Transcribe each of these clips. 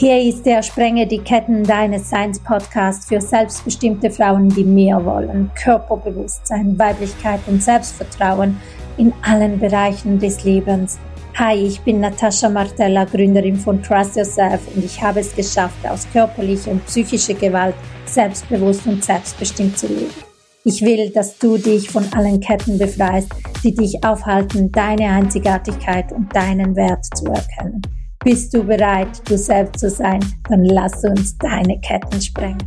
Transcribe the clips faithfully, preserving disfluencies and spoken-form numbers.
Hier ist der Sprenge die Ketten deines Seins Podcast für selbstbestimmte Frauen, die mehr wollen. Körperbewusstsein, Weiblichkeit und Selbstvertrauen in allen Bereichen des Lebens. Hi, ich bin Natascha Martella, Gründerin von Trust Yourself, und ich habe es geschafft, aus körperlicher und psychischer Gewalt selbstbewusst und selbstbestimmt zu leben. Ich will, dass du dich von allen Ketten befreist, die dich aufhalten, deine Einzigartigkeit und deinen Wert zu erkennen. Bist du bereit, du selbst zu sein? Dann lass uns deine Ketten sprengen.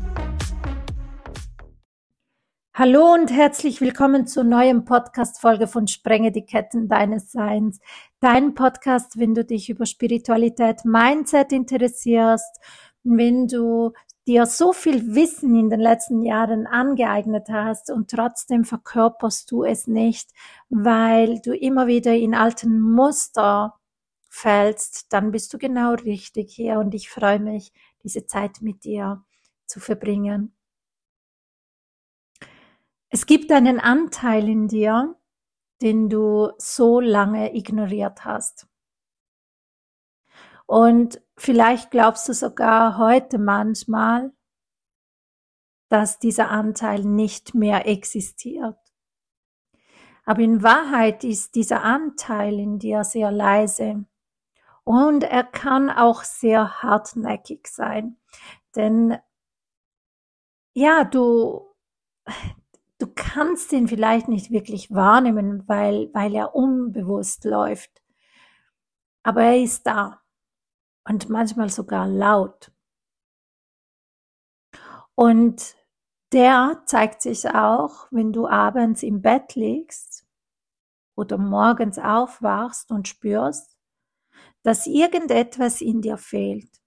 Hallo und herzlich willkommen zur neuen Podcast-Folge von Sprenge die Ketten deines Seins. Dein Podcast, wenn du dich über Spiritualität, Mindset interessierst, wenn du dir so viel Wissen in den letzten Jahren angeeignet hast und trotzdem verkörperst du es nicht, weil du immer wieder in alten Muster fällst, dann bist du genau richtig hier, und ich freue mich, diese Zeit mit dir zu verbringen. Es gibt einen Anteil in dir, den du so lange ignoriert hast. Und vielleicht glaubst du sogar heute manchmal, dass dieser Anteil nicht mehr existiert. Aber in Wahrheit ist dieser Anteil in dir sehr leise. Und er kann auch sehr hartnäckig sein. Denn ja, du, du kannst ihn vielleicht nicht wirklich wahrnehmen, weil, weil er unbewusst läuft. Aber er ist da. Und manchmal sogar laut. Und der zeigt sich auch, wenn du abends im Bett liegst oder morgens aufwachst und spürst, dass irgendetwas in dir fehlt.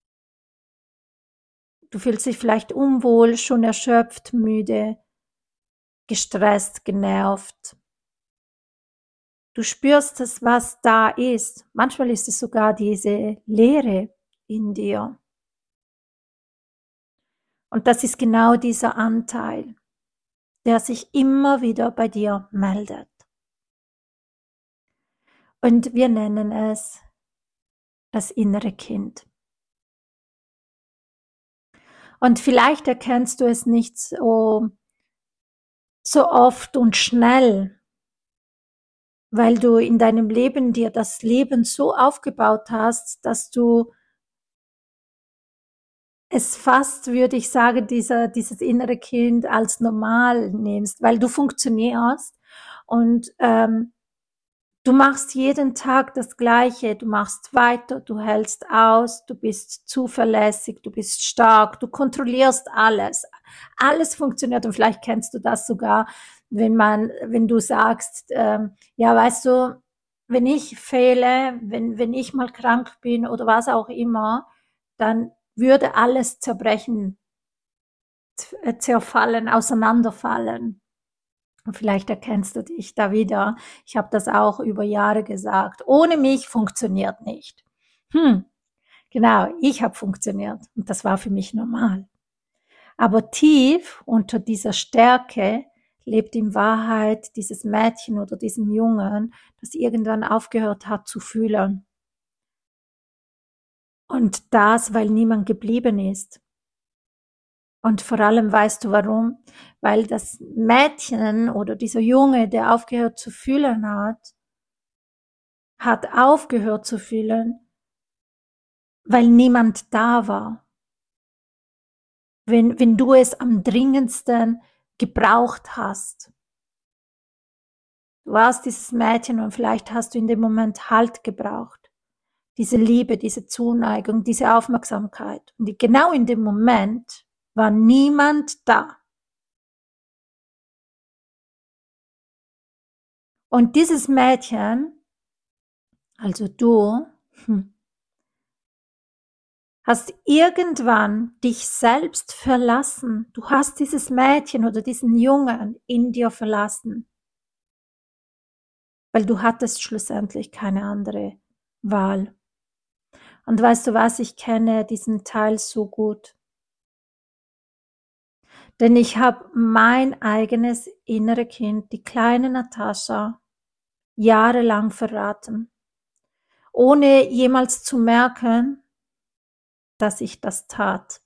Du fühlst dich vielleicht unwohl, schon erschöpft, müde, gestresst, genervt. Du spürst es, was da ist. Manchmal ist es sogar diese Leere in dir. Und das ist genau dieser Anteil, der sich immer wieder bei dir meldet. Und wir nennen es das innere Kind. Und vielleicht erkennst du es nicht so, so oft und schnell, weil du in deinem Leben dir das Leben so aufgebaut hast, dass du es fast, würde ich sagen, dieser, dieses innere Kind als normal nimmst, weil du funktionierst und ähm, du machst jeden Tag das Gleiche, du machst weiter, du hältst aus, du bist zuverlässig, du bist stark, du kontrollierst alles. Alles funktioniert, und vielleicht kennst du das sogar, wenn man, wenn du sagst, ähm, ja, weißt du, wenn ich fehle, wenn, wenn ich mal krank bin oder was auch immer, dann würde alles zerbrechen, zerfallen, auseinanderfallen. Und vielleicht erkennst du dich da wieder. Ich habe das auch über Jahre gesagt. Ohne mich funktioniert nicht. Hm, genau, ich habe funktioniert, und das war für mich normal. Aber tief unter dieser Stärke lebt in Wahrheit dieses Mädchen oder diesen Jungen, das irgendwann aufgehört hat zu fühlen. Und das, weil niemand geblieben ist. Und vor allem weißt du warum? Weil das Mädchen oder dieser Junge, der aufgehört zu fühlen hat, hat aufgehört zu fühlen, weil niemand da war. Wenn, wenn du es am dringendsten gebraucht hast. Du warst dieses Mädchen und vielleicht hast du in dem Moment Halt gebraucht. Diese Liebe, diese Zuneigung, diese Aufmerksamkeit. Und genau in dem Moment war niemand da. Und dieses Mädchen, also du, hm, hast irgendwann dich selbst verlassen. Du hast dieses Mädchen oder diesen Jungen in dir verlassen. Weil du hattest schlussendlich keine andere Wahl. Und weißt du was, ich kenne diesen Teil so gut. Denn ich habe mein eigenes innere Kind, die kleine Natascha, jahrelang verraten, ohne jemals zu merken, dass ich das tat.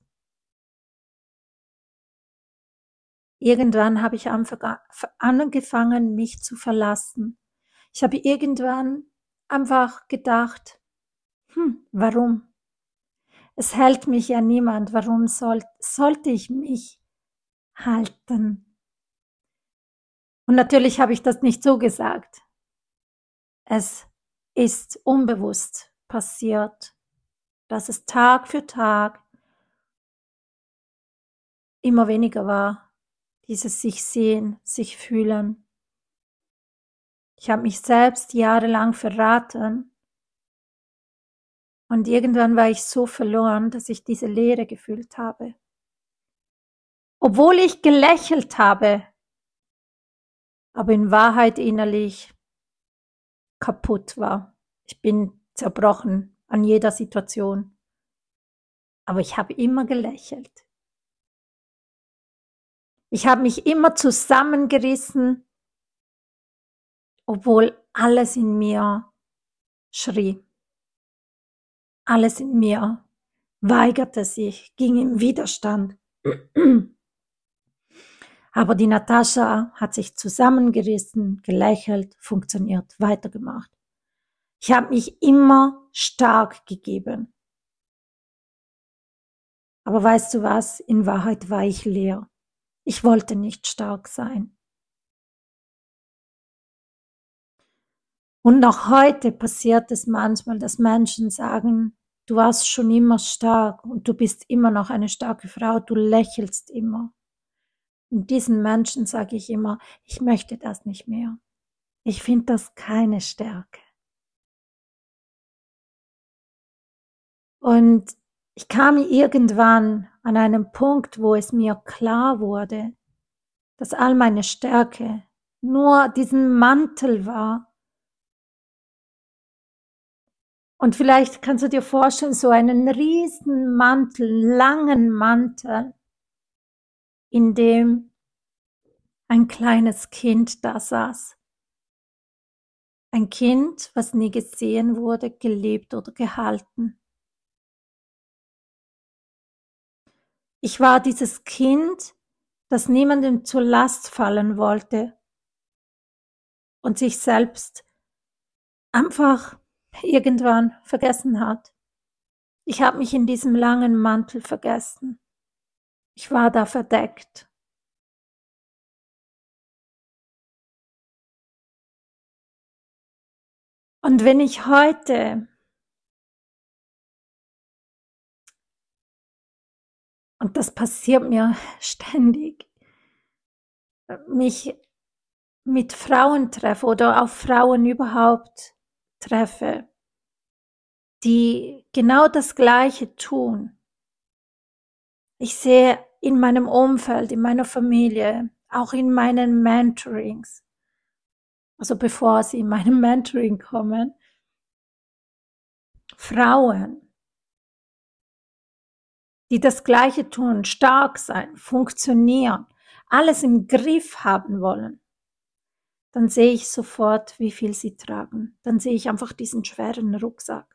Irgendwann habe ich einfach angefangen, mich zu verlassen. Ich habe irgendwann einfach gedacht, hm, warum? Es hält mich ja niemand, warum soll, sollte ich mich halten? Und natürlich habe ich das nicht so gesagt. Es ist unbewusst passiert, dass es Tag für Tag immer weniger war, dieses sich sehen, sich fühlen. Ich habe mich selbst jahrelang verraten und irgendwann war ich so verloren, dass ich diese Leere gefühlt habe. Obwohl ich gelächelt habe, aber in Wahrheit innerlich kaputt war. Ich bin zerbrochen an jeder Situation. Aber ich habe immer gelächelt. Ich habe mich immer zusammengerissen, obwohl alles in mir schrie. Alles in mir weigerte sich, ging im Widerstand. Aber die Natascha hat sich zusammengerissen, gelächelt, funktioniert, weitergemacht. Ich habe mich immer stark gegeben. Aber weißt du was? In Wahrheit war ich leer. Ich wollte nicht stark sein. Und noch heute passiert es manchmal, dass Menschen sagen, du warst schon immer stark und du bist immer noch eine starke Frau, du lächelst immer. Und diesen Menschen sage ich immer, ich möchte das nicht mehr. Ich finde das keine Stärke. Und ich kam irgendwann an einen Punkt, wo es mir klar wurde, dass all meine Stärke nur diesen Mantel war. Und vielleicht kannst du dir vorstellen, so einen riesen Mantel, langen Mantel, in dem ein kleines Kind da saß. Ein Kind, was nie gesehen wurde, gelebt oder gehalten. Ich war dieses Kind, das niemandem zur Last fallen wollte und sich selbst einfach irgendwann vergessen hat. Ich habe mich in diesem langen Mantel vergessen. Ich war da verdeckt. Und wenn ich heute, und das passiert mir ständig, mich mit Frauen treffe oder auf Frauen überhaupt treffe, die genau das Gleiche tun. Ich sehe in meinem Umfeld, in meiner Familie, auch in meinen Mentorings, also bevor sie in meinem Mentoring kommen, Frauen, die das Gleiche tun, stark sein, funktionieren, alles im Griff haben wollen, dann sehe ich sofort, wie viel sie tragen. Dann sehe ich einfach diesen schweren Rucksack.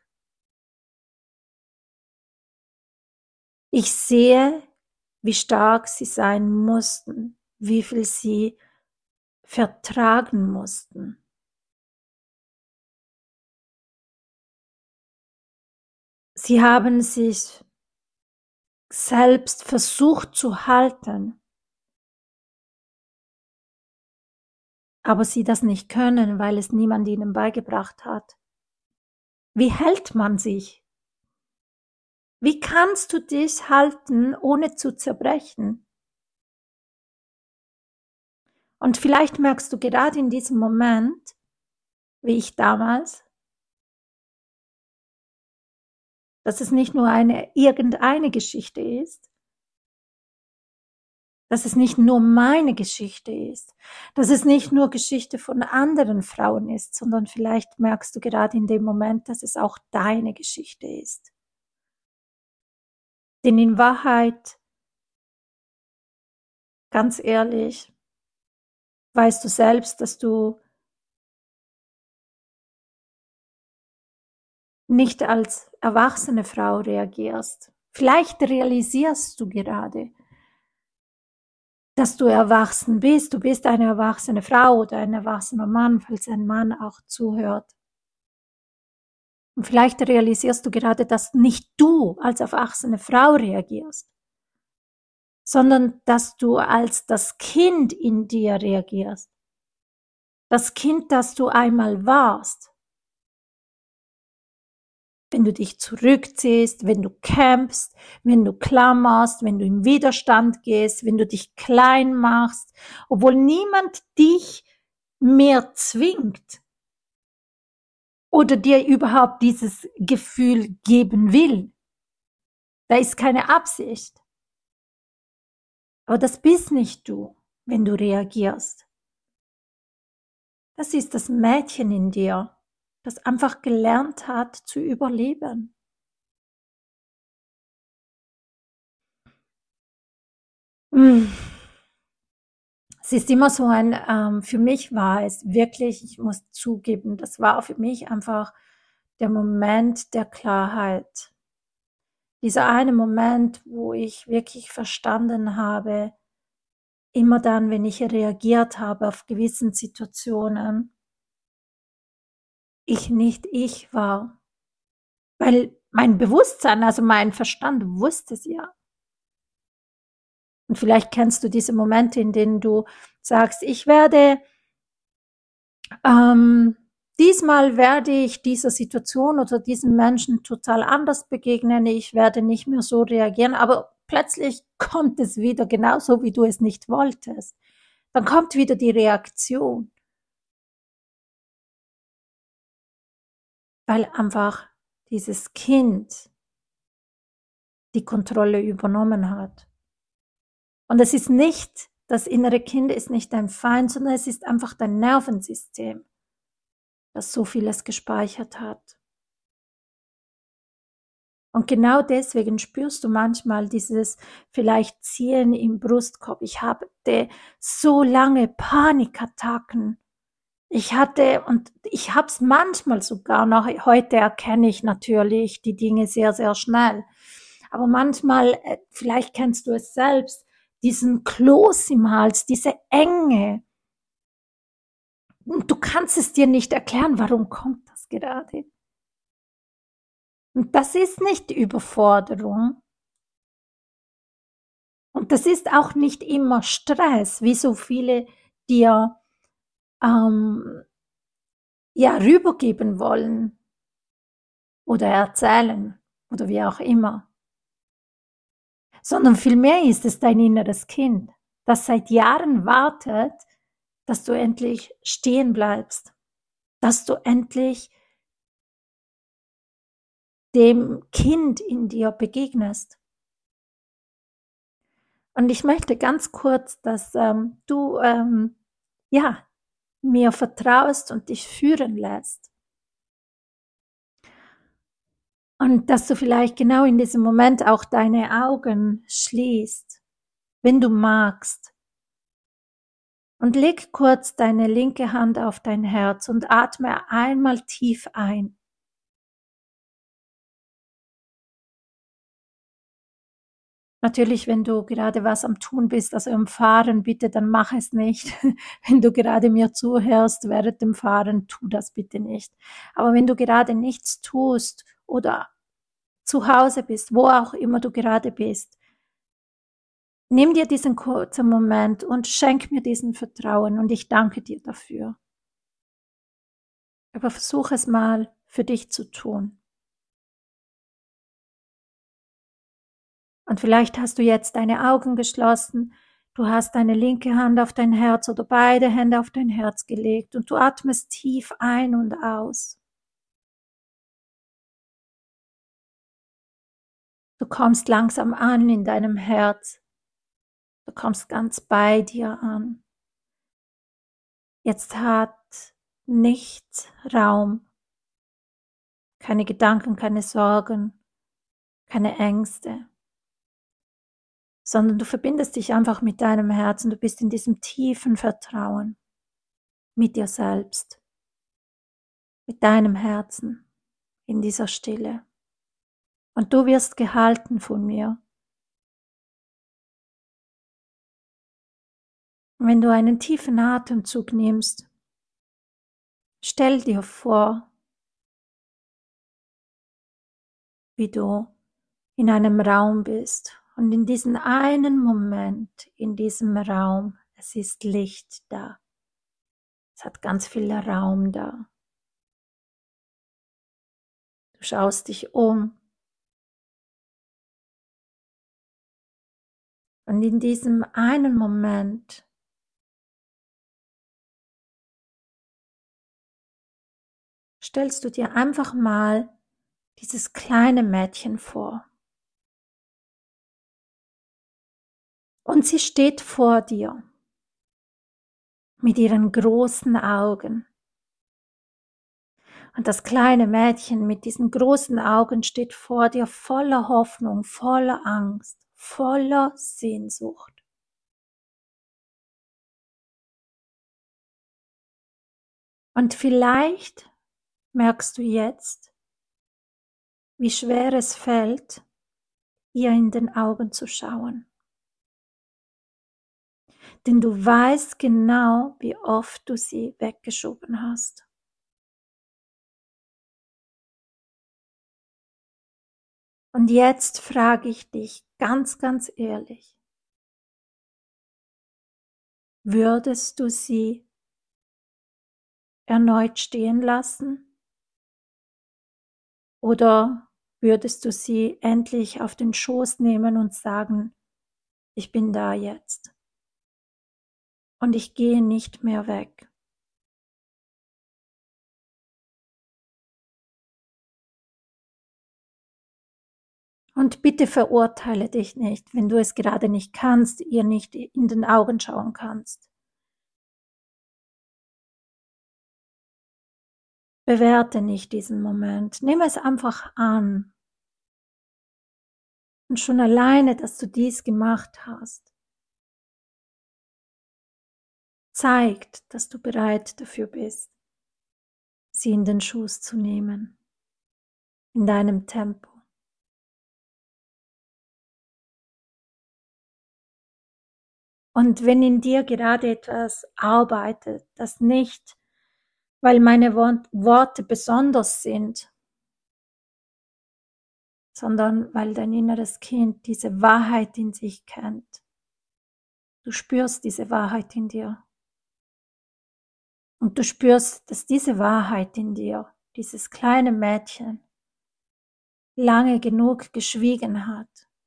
Ich sehe, wie stark sie sein mussten, wie viel sie vertragen mussten. Sie haben sich selbst versucht zu halten, aber sie das nicht können, weil es niemand ihnen beigebracht hat. Wie hält man sich? Wie kannst du dich halten, ohne zu zerbrechen? Und vielleicht merkst du gerade in diesem Moment, wie ich damals, dass es nicht nur eine irgendeine Geschichte ist, dass es nicht nur meine Geschichte ist, dass es nicht nur Geschichte von anderen Frauen ist, sondern vielleicht merkst du gerade in dem Moment, dass es auch deine Geschichte ist. Denn in Wahrheit, ganz ehrlich, weißt du selbst, dass du nicht als erwachsene Frau reagierst, Vielleicht realisierst du gerade, dass du erwachsen bist. Du bist eine erwachsene Frau oder ein erwachsener Mann, falls ein Mann auch zuhört. Und vielleicht realisierst du gerade, dass nicht du als erwachsene Frau reagierst, sondern dass du als das Kind in dir reagierst. Das Kind, das du einmal warst. Wenn du dich zurückziehst, wenn du kämpfst, wenn du klammerst, wenn du in Widerstand gehst, wenn du dich klein machst, obwohl niemand dich mehr zwingt oder dir überhaupt dieses Gefühl geben will. Da ist keine Absicht. Aber das bist nicht du, wenn du reagierst. Das ist das Mädchen in dir, das einfach gelernt hat zu überleben. Es ist immer so ein, ähm, für mich war es wirklich, ich muss zugeben, das war für mich einfach der Moment der Klarheit. Dieser eine Moment, wo ich wirklich verstanden habe, immer dann, wenn ich reagiert habe auf gewissen Situationen, ich nicht ich war. Weil mein Bewusstsein, also mein Verstand wusste es ja. Und vielleicht kennst du diese Momente, in denen du sagst, ich werde, ähm, diesmal werde ich dieser Situation oder diesem Menschen total anders begegnen, ich werde nicht mehr so reagieren, aber plötzlich kommt es wieder genauso, wie du es nicht wolltest. Dann kommt wieder die Reaktion, weil einfach dieses Kind die Kontrolle übernommen hat. Und es ist nicht, das innere Kind ist nicht dein Feind, sondern es ist einfach dein Nervensystem, das so vieles gespeichert hat. Und genau deswegen spürst du manchmal dieses vielleicht Ziehen im Brustkorb. Ich hatte so lange Panikattacken. Ich hatte, und ich habe es manchmal sogar noch, heute erkenne ich natürlich die Dinge sehr, sehr schnell. Aber manchmal, vielleicht kennst du es selbst, diesen Kloß im Hals, diese Enge. Und du kannst es dir nicht erklären, warum kommt das gerade. Und das ist nicht Überforderung. Und das ist auch nicht immer Stress, wie so viele dir ähm, ja, rübergeben wollen oder erzählen oder wie auch immer. Sondern vielmehr ist es dein inneres Kind, das seit Jahren wartet, dass du endlich stehen bleibst, dass du endlich dem Kind in dir begegnest. Und ich möchte ganz kurz, dass ähm, du ähm, ja, mir vertraust und dich führen lässt. Und dass du vielleicht genau in diesem Moment auch deine Augen schließt, wenn du magst. Und leg kurz deine linke Hand auf dein Herz und atme einmal tief ein. Natürlich, wenn du gerade was am Tun bist, also im Fahren, bitte, dann mach es nicht. Wenn du gerade mir zuhörst während dem Fahren, tu das bitte nicht. Aber wenn du gerade nichts tust oder zu Hause bist, wo auch immer du gerade bist, nimm dir diesen kurzen Moment und schenk mir diesen Vertrauen und ich danke dir dafür. Aber versuch es mal für dich zu tun. Und vielleicht hast du jetzt deine Augen geschlossen, du hast deine linke Hand auf dein Herz oder beide Hände auf dein Herz gelegt und du atmest tief ein und aus. Du kommst langsam an in deinem Herz. Du kommst ganz bei dir an. Jetzt hat nichts Raum. Keine Gedanken, keine Sorgen, keine Ängste. Sondern du verbindest dich einfach mit deinem Herzen. Du bist in diesem tiefen Vertrauen mit dir selbst, mit deinem Herzen, in dieser Stille. und du wirst gehalten von mir. Wenn du einen tiefen Atemzug nimmst, stell dir vor, wie du in einem Raum bist und in diesem einen Moment, in diesem Raum, es ist Licht da. Es hat ganz viel Raum da. Du schaust dich um und in diesem einen Moment stellst du dir einfach mal dieses kleine Mädchen vor. Und sie steht vor dir mit ihren großen Augen. Und das kleine Mädchen mit diesen großen Augen steht vor dir voller Hoffnung, voller Angst, voller Sehnsucht. Und vielleicht merkst du jetzt, wie schwer es fällt, ihr in den Augen zu schauen. Denn du weißt genau, wie oft du sie weggeschoben hast. Und jetzt frage ich dich ganz, ganz ehrlich, würdest du sie erneut stehen lassen? Oder würdest du sie endlich auf den Schoß nehmen und sagen, ich bin da jetzt und ich gehe nicht mehr weg? Und bitte verurteile dich nicht, wenn du es gerade nicht kannst, ihr nicht in den Augen schauen kannst. Bewerte nicht diesen Moment, nimm es einfach an. Und schon alleine, dass du dies gemacht hast, zeigt, dass du bereit dafür bist, sie in den Schoß zu nehmen, in deinem Tempo. Und wenn in dir gerade etwas arbeitet, das nicht, weil meine Worte besonders sind, sondern weil dein inneres Kind diese Wahrheit in sich kennt. Du spürst diese Wahrheit in dir. Und du spürst, dass diese Wahrheit in dir, dieses kleine Mädchen, lange genug geschwiegen hat.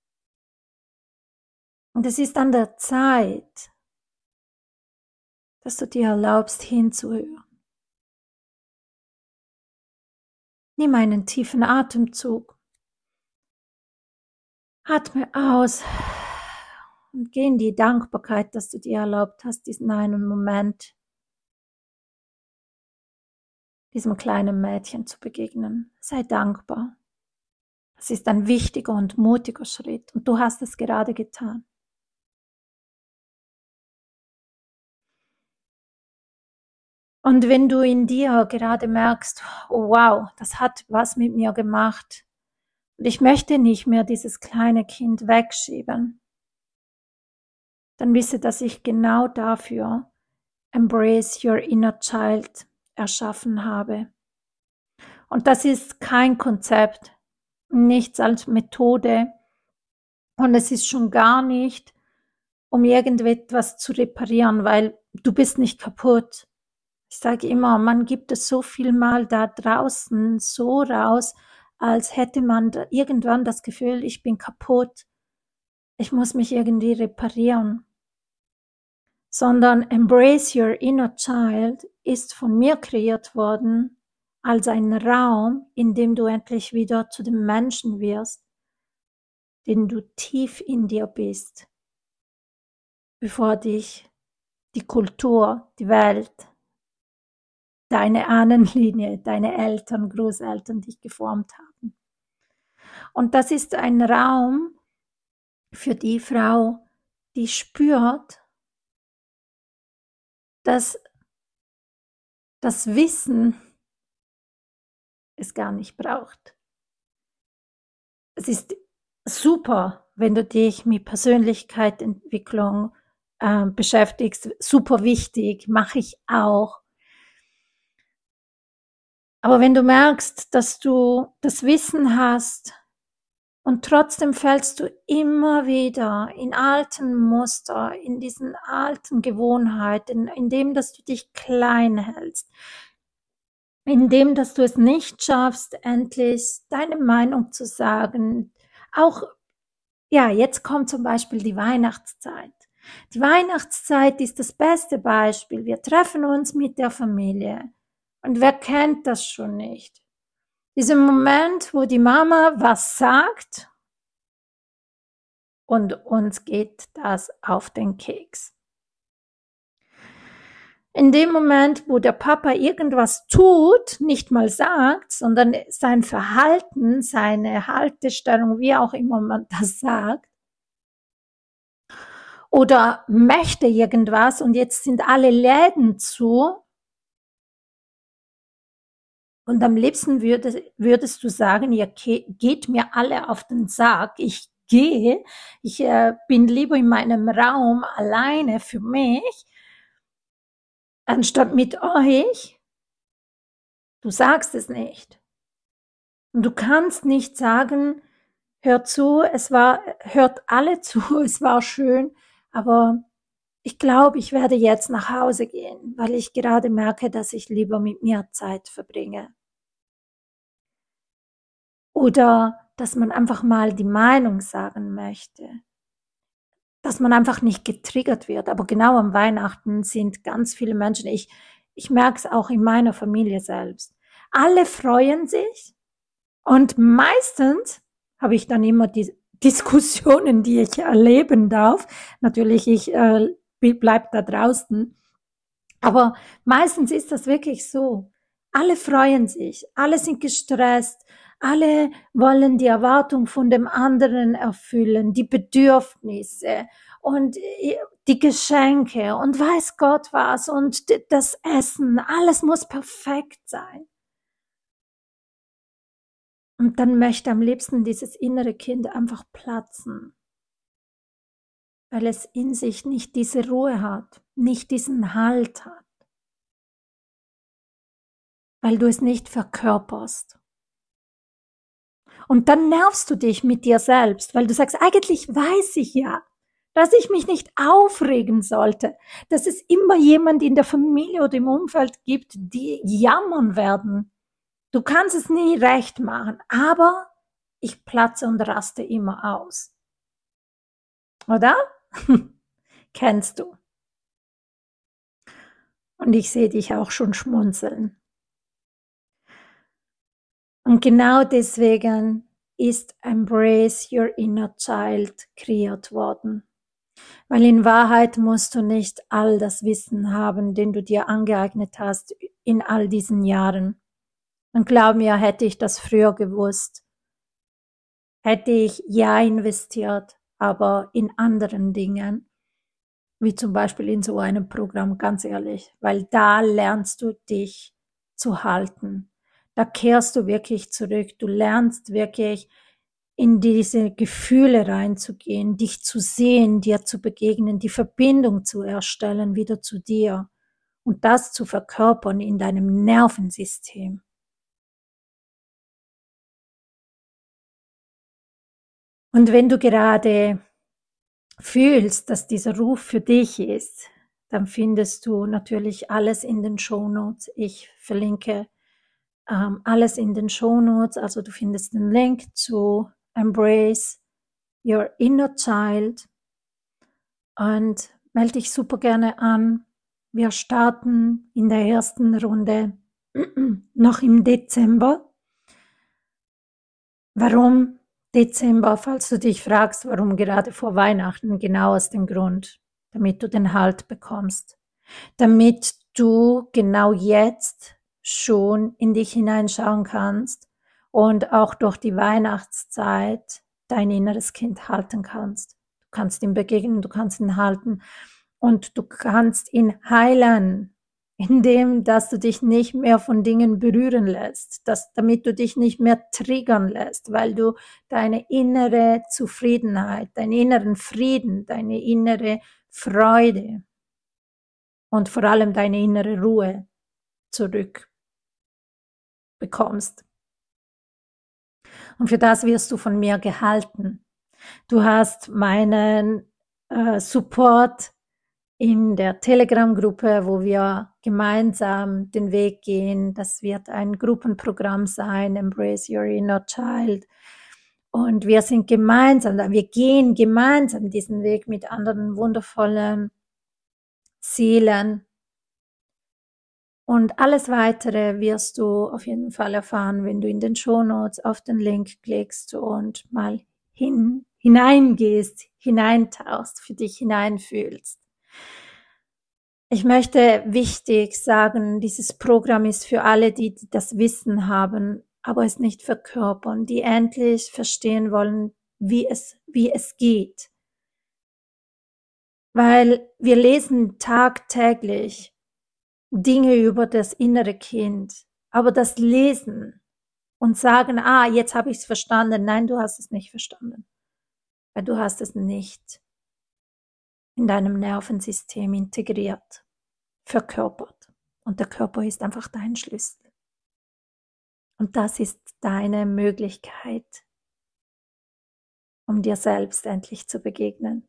Und es ist an der Zeit, dass du dir erlaubst hinzuhören. Nimm einen tiefen Atemzug. Atme aus und geh in die Dankbarkeit, dass du dir erlaubt hast, diesen einen Moment diesem kleinen Mädchen zu begegnen. Sei dankbar. Es ist ein wichtiger und mutiger Schritt und du hast es gerade getan. Und wenn du in dir gerade merkst, oh wow, das hat was mit mir gemacht und ich möchte nicht mehr dieses kleine Kind wegschieben, dann wisse, dass ich genau dafür Embrace Your Inner Child erschaffen habe. Und das ist kein Konzept, nichts als Methode und es ist schon gar nicht, um irgendetwas zu reparieren, weil du bist nicht kaputt. Ich sage immer, man gibt es so viel mal da draußen so raus, als hätte man da irgendwann das Gefühl, ich bin kaputt, ich muss mich irgendwie reparieren. Sondern Embrace Your Inner Child ist von mir kreiert worden als ein Raum, in dem du endlich wieder zu dem Menschen wirst, den du tief in dir bist, bevor dich die Kultur, die Welt, deine Ahnenlinie, deine Eltern, Großeltern dich geformt haben. Und das ist ein Raum für die Frau, die spürt, dass das Wissen es gar nicht braucht. es ist super, wenn du dich mit Persönlichkeitsentwicklung äh, beschäftigst. Super wichtig, mache ich auch. Aber wenn du merkst, dass du das Wissen hast und trotzdem fällst du immer wieder in alten Muster, in diesen alten Gewohnheiten, indem dass du dich klein hältst, indem dass du es nicht schaffst, endlich deine Meinung zu sagen. Auch, ja, jetzt kommt zum Beispiel die Weihnachtszeit. Die Weihnachtszeit ist das beste Beispiel. Wir treffen uns mit der Familie. Und wer kennt das schon nicht? Dieser Moment, wo die Mama was sagt und uns geht das auf den Keks. In dem Moment, wo der Papa irgendwas tut, nicht mal sagt, sondern sein Verhalten, seine Haltestellung, wie auch immer man das sagt, oder möchte irgendwas und jetzt sind alle Läden zu und am liebsten würde, würdest du sagen, ihr geht mir alle auf den Sack, ich gehe, ich äh, bin lieber in meinem Raum alleine für mich, anstatt mit euch. Du sagst es nicht. Und du kannst nicht sagen, hört zu, es war, hört alle zu, es war schön, aber ich glaube, ich werde jetzt nach Hause gehen, weil ich gerade merke, dass ich lieber mit mir Zeit verbringe. Oder dass man einfach mal die Meinung sagen möchte. Dass man einfach nicht getriggert wird. Aber genau am Weihnachten sind ganz viele Menschen, ich, ich merke es auch in meiner Familie selbst. Alle freuen sich und meistens habe ich dann immer die Diskussionen, die ich erleben darf. Natürlich, ich äh, bleib da draußen. Aber meistens ist das wirklich so. Alle freuen sich, alle sind gestresst, alle wollen die Erwartung von dem anderen erfüllen, die Bedürfnisse und die Geschenke und weiß Gott was und das Essen, alles muss perfekt sein. Und dann möchte am liebsten dieses innere Kind einfach platzen, weil es in sich nicht diese Ruhe hat, nicht diesen Halt hat, weil du es nicht verkörperst. Und dann nervst du dich mit dir selbst, weil du sagst, eigentlich weiß ich ja, dass ich mich nicht aufregen sollte, dass es immer jemand in der Familie oder im Umfeld gibt, die jammern werden. Du kannst es nie recht machen, aber ich platze und raste immer aus. Oder? Kennst du. Und ich sehe dich auch schon schmunzeln. Und genau deswegen ist Embrace Your Inner Child kreiert worden. Weil in Wahrheit musst du nicht all das Wissen haben, den du dir angeeignet hast in all diesen Jahren. Und glaub mir, hätte ich das früher gewusst, hätte ich ja investiert, aber in anderen Dingen, wie zum Beispiel in so einem Programm, ganz ehrlich, weil da lernst du dich zu halten. Da kehrst du wirklich zurück. Du lernst wirklich in diese Gefühle reinzugehen, dich zu sehen, dir zu begegnen, die Verbindung zu erstellen wieder zu dir und das zu verkörpern in deinem Nervensystem. Und wenn du gerade fühlst, dass dieser Ruf für dich ist, dann findest du natürlich alles in den Shownotes. Ich verlinke ähm, alles in den Shownotes, also du findest den Link zu Embrace Your Inner Child und melde dich super gerne an. Wir starten in der ersten Runde noch im Dezember. Warum Dezember, falls du dich fragst, warum gerade vor Weihnachten? Genau aus dem Grund, damit du den Halt bekommst, damit du genau jetzt schon in dich hineinschauen kannst und auch durch die Weihnachtszeit dein inneres Kind halten kannst. Du kannst ihm begegnen, du kannst ihn halten und du kannst ihn heilen. indem, dass du dich nicht mehr von Dingen berühren lässt, dass, damit du dich nicht mehr triggern lässt, weil du deine innere Zufriedenheit, deinen inneren Frieden, deine innere Freude und vor allem deine innere Ruhe zurück bekommst. Und für das wirst du von mir gehalten. Du hast meinen äh, Support in der Telegram-Gruppe, wo wir gemeinsam den Weg gehen. Das wird ein Gruppenprogramm sein, Embrace Your Inner Child. Und wir sind gemeinsam, wir gehen gemeinsam diesen Weg mit anderen wundervollen Seelen. Und alles Weitere wirst du auf jeden Fall erfahren, wenn du in den Shownotes auf den Link klickst und mal hin, hineingehst, hineintauchst, für dich hineinfühlst. Ich möchte wichtig sagen, dieses Programm ist für alle, die das Wissen haben, aber es nicht verkörpern, die endlich verstehen wollen, wie es, wie es geht. Weil wir lesen tagtäglich Dinge über das innere Kind, aber das Lesen und sagen, ah, jetzt habe ich es verstanden. Nein, du hast es nicht verstanden, weil du hast es nicht in deinem Nervensystem integriert, verkörpert. Und der Körper ist einfach dein Schlüssel. Und das ist deine Möglichkeit, um dir selbst endlich zu begegnen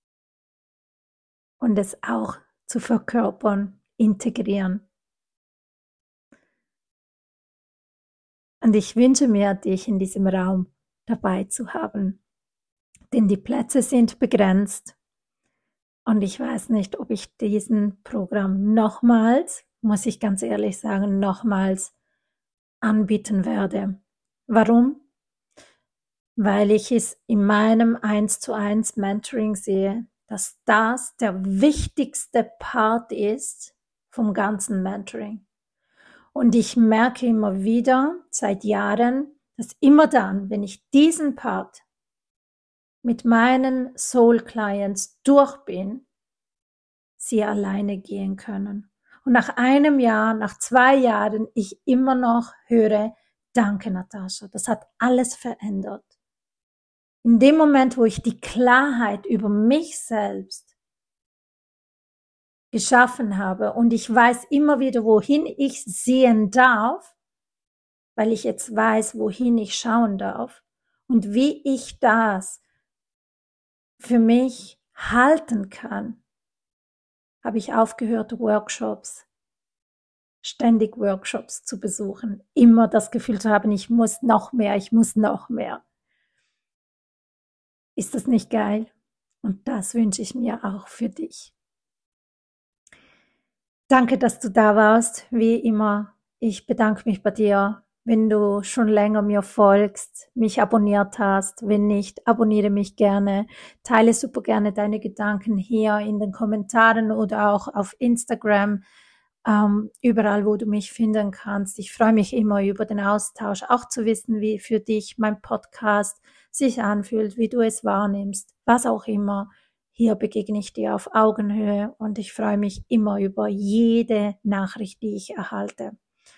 und es auch zu verkörpern, integrieren. Und ich wünsche mir, dich in diesem Raum dabei zu haben, denn die Plätze sind begrenzt. Und ich weiß nicht, ob ich diesen Programm nochmals, muss ich ganz ehrlich sagen, nochmals anbieten werde. Warum? Weil ich es in meinem eins zu eins Mentoring sehe, dass das der wichtigste Part ist vom ganzen Mentoring. Und ich merke immer wieder, seit Jahren, dass immer dann, wenn ich diesen Part mit meinen Soul Clients durch bin, sie alleine gehen können. Und nach einem Jahr, nach zwei Jahren, ich immer noch höre, danke Natascha, das hat alles verändert. In dem Moment, wo ich die Klarheit über mich selbst geschaffen habe und ich weiß immer wieder, wohin ich sehen darf, weil ich jetzt weiß, wohin ich schauen darf und wie ich das für mich halten kann, habe ich aufgehört, Workshops, ständig Workshops zu besuchen, immer das Gefühl zu haben, ich muss noch mehr, ich muss noch mehr. Ist das nicht geil? Und das wünsche ich mir auch für dich. Danke, dass du da warst, wie immer. Ich bedanke mich bei dir, wenn du schon länger mir folgst, mich abonniert hast. Wenn nicht, abonniere mich gerne. Teile super gerne deine Gedanken hier in den Kommentaren oder auch auf Instagram, ähm, überall, wo du mich finden kannst. Ich freue mich immer über den Austausch, auch zu wissen, wie für dich mein Podcast sich anfühlt, wie du es wahrnimmst, was auch immer. Hier begegne ich dir auf Augenhöhe und ich freue mich immer über jede Nachricht, die ich erhalte.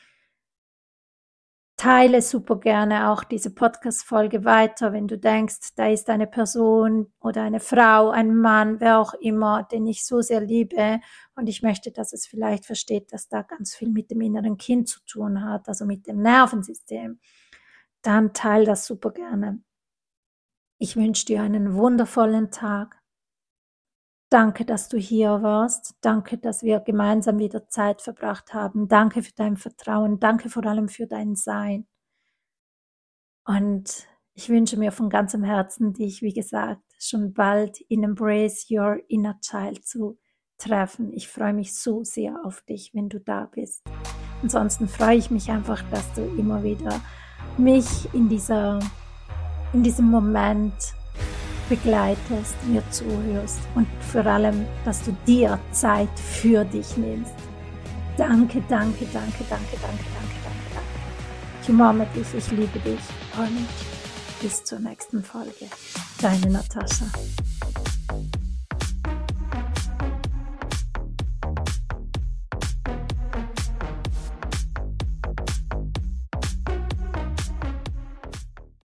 Teile super gerne auch diese Podcast-Folge weiter, wenn du denkst, da ist eine Person oder eine Frau, ein Mann, wer auch immer, den ich so sehr liebe und ich möchte, dass es vielleicht versteht, dass da ganz viel mit dem inneren Kind zu tun hat, also mit dem Nervensystem. Dann teile das super gerne. Ich wünsche dir einen wundervollen Tag. Danke, dass du hier warst. Danke, dass wir gemeinsam wieder Zeit verbracht haben. Danke für dein Vertrauen. Danke vor allem für dein Sein. Und ich wünsche mir von ganzem Herzen, dich, wie gesagt, schon bald in Embrace Your Inner Child zu treffen. Ich freue mich so sehr auf dich, wenn du da bist. Ansonsten freue ich mich einfach, dass du immer wieder mich in dieser, in diesem Moment begleitest, mir zuhörst und vor allem, dass du dir Zeit für dich nimmst. Danke, danke, danke, danke, danke, danke, danke, danke. Ich umarme dich, ich liebe dich und bis zur nächsten Folge. Deine Natascha.